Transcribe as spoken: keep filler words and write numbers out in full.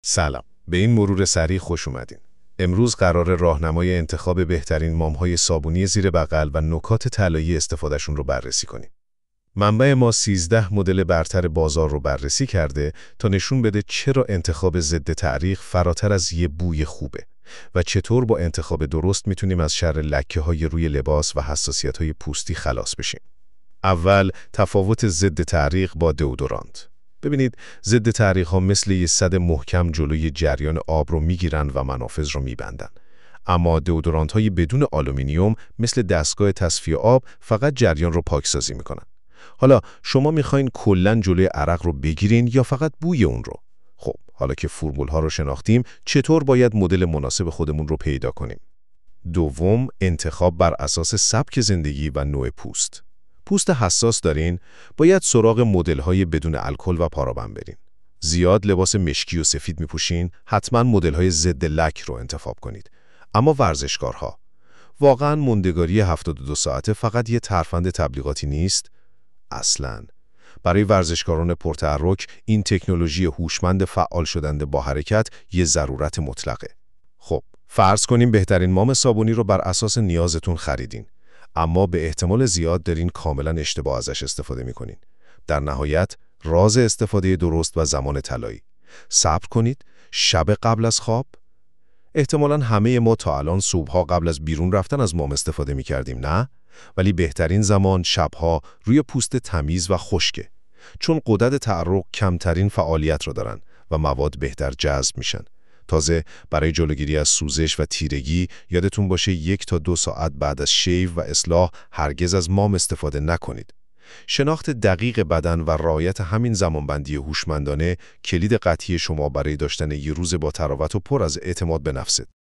سلام. به این مرور سریع خوش اومدین. امروز قرار راهنمای انتخاب بهترین مام‌های صابونی زیر بغل و نکات طلایی استفادهشون رو بررسی کنیم. منبع ما سیزده مدل برتر بازار رو بررسی کرده تا نشون بده چرا انتخاب ضد تعریق فراتر از یه بوی خوبه و چطور با انتخاب درست میتونیم از شر لکه‌های روی لباس و حساسیت‌های پوستی خلاص بشیم. اول، تفاوت ضد تعریق با دئودورانت. ببینید، ضد تعریق‌ها مثل یه سد محکم جلوی جریان آب رو میگیرن و منافذ رو میبندن. اما دئودورانت‌های بدون آلومینیوم مثل دستگاه تصفیه آب فقط جریان رو پاکسازی میکنن. حالا شما میخواین کلاً جلوی عرق رو بگیرین یا فقط بوی اون رو؟ خب، حالا که فرمول‌ها رو شناختیم، چطور باید مدل مناسب خودمون رو پیدا کنیم؟ دوم، انتخاب بر اساس سبک زندگی و نوع پوست. پوست حساس دارین، باید سراغ مدل‌های بدون الکل و پارابن برین. زیاد لباس مشکی و سفید میپوشین، حتما مدل‌های ضد لک رو انتخاب کنید. اما ورزشکارها، واقعاً موندگاری هفتاد و دو ساعته فقط یه ترفند تبلیغاتی نیست؟ اصلاً. برای ورزشکاران پرتحرک، این تکنولوژی هوشمند فعال شدنده با حرکت یه ضرورت مطلقه. خب، فرض کنیم بهترین مام صابونی رو بر اساس نیازتون خریدین. اما به احتمال زیاد دارین کاملا اشتباه ازش استفاده میکنین. در نهایت، راز استفاده درست و زمان طلایی. صبر کنید، شب قبل از خواب. احتمالاً همه ما تا الان صبحها قبل از بیرون رفتن از مام استفاده میکردیم، نه؟ ولی بهترین زمان شبها روی پوست تمیز و خشکه. چون غدد تعرق کمترین فعالیت رو دارن و مواد بهتر جذب میشن. تازه برای جلوگیری از سوزش و تیرگی یادتون باشه یک تا دو ساعت بعد از شیو و اصلاح هرگز از مام استفاده نکنید. شناخت دقیق بدن و رعایت همین زمانبندی هوشمندانه کلید قطعی شما برای داشتن یک روز با تراوت و پر از اعتماد به نفست.